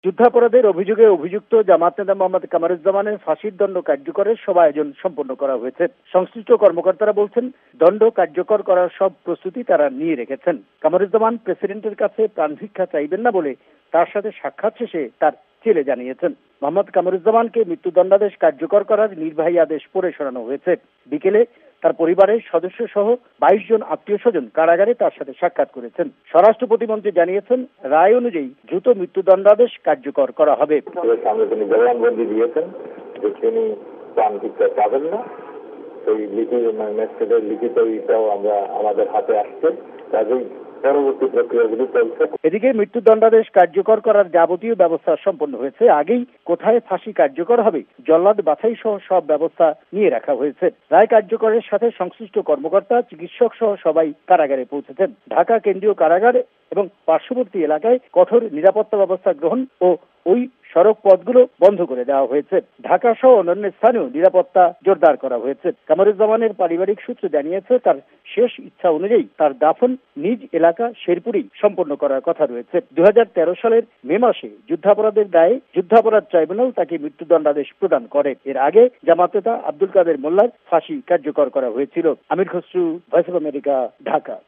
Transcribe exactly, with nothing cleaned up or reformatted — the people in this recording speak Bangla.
যুদ্ধাপরাধের অভিযোগে অভিযুক্ত জামাত নেতা মোহাম্মদ কামারুজ্জামানের ফাঁসির দণ্ড কার্যকরের সব আয়োজন সম্পন্ন করা হয়েছে। সংশ্লিষ্ট কর্মকর্তারা বলছেন, দণ্ড কার্যকর করার সব প্রস্তুতি তারা নিয়ে রেখেছেন। কামারুজ্জামান প্রেসিডেন্টের কাছে প্রাণভিক্ষা চাইবেন না বলে তার সাথে সাক্ষাৎ শেষে তার ছেলে জানিয়েছেন। মোহাম্মদ কামারুজ্জামানকে মৃত্যুদণ্ডাদেশ কার্যকর করার নির্বাহী আদেশ পড়ে শোনানো হয়েছে। বিকেলে তার পরিবারের সদস্য সহ বাইশ জন আত্মীয় স্বজন কারাগারে তার সাথে সাক্ষাৎ করেছেন। স্বরাষ্ট্র প্রতিমন্ত্রী জানিয়েছেন, রায় অনুযায়ী দ্রুত মৃত্যুদণ্ডাদেশ কার্যকর করা হবে। সামনে তিনি জবানবন্দি দিয়েছেন যে তিনি প্রাণ ভিক্ষা চাবেন না। সেই লিখিত ম্যাজিস্ট্রেটের লিখিত ইটাও আমরা আমাদের হাতে আসছে, কাজেই পরবর্তী প্রক্রিয়াগুলি চলছে। এদিকে মৃত্যুদণ্ডাদেশ কার্যকর করার যাবতীয় ব্যবস্থা সম্পন্ন হয়েছে। আগেই কোথায় ফাঁসি কার্যকর হবে জল্লাদ বাছাই সহ সব ব্যবস্থা নিয়ে রাখা হয়েছে। রায় কার্যকরের সাথে সংশ্লিষ্ট কর্মকর্তা, চিকিৎসক সহ সবাই কারাগারে পৌঁছেছেন। ঢাকা কেন্দ্রীয় কারাগার এবং পার্শ্ববর্তী এলাকায় কঠোর নিরাপত্তা ব্যবস্থা গ্রহণ ও ওই সড়ক পথগুলো বন্ধ করে দেওয়া হয়েছে। ঢাকা সহ অন্যান্য স্থানেও নিরাপত্তা জোরদার করা হয়েছে। কামারুজ্জামানের পারিবারিক সূত্র জানিয়েছে, তার শেষ ইচ্ছা অনুযায়ী তার দাফন নিজ এলাকা শেরপুরেই সম্পন্ন করার কথা রয়েছে। দুই হাজার তেরো সালের মে মাসে যুদ্ধাপরাধের দায়ে যুদ্ধাপরাধ ট্রাইব্যুনাল তাকে মৃত্যুদণ্ডাদেশ প্রদান করে। এর আগে জামাত নেতা আব্দুল কাদের মোল্লার ফাঁসি কার্যকর করা হয়েছিল। Amir Khasru, voice of America, Dhaka.